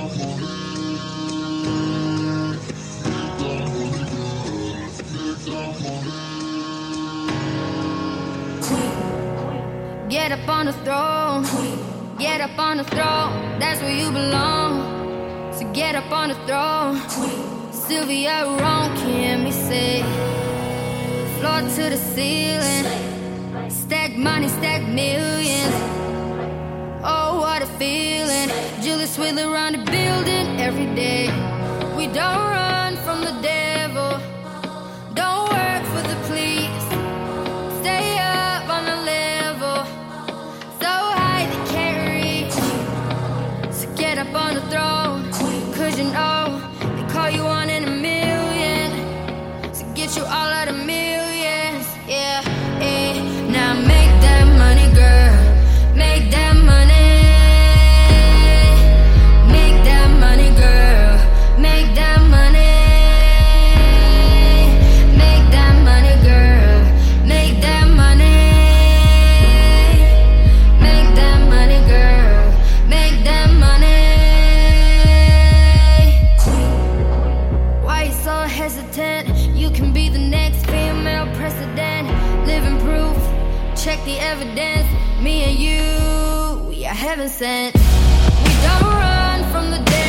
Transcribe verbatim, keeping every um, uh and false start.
Get up on the throne, get up on the throne, that's where you belong. So get up on the throne, Sylvia Rome, can we say? Floor to the ceiling, stack money, stack millions. Oh, what a feeling. Julius Swindler around the building every day. We don't run from the devil, don't work for the police. Stay up on the level, so high they can't reach. So get up on the throne, cause you know they call you one in a million. So get you all out of millions, yeah, yeah. Now make that money, girl, make that money. Make that money, girl, make that money. Make that money, girl, make that money. Make that money, girl, make that money. Why you so hesitant? You can be the next female president. Living proof, check the evidence. Me and you, we are heaven sent. We don't run from the dead.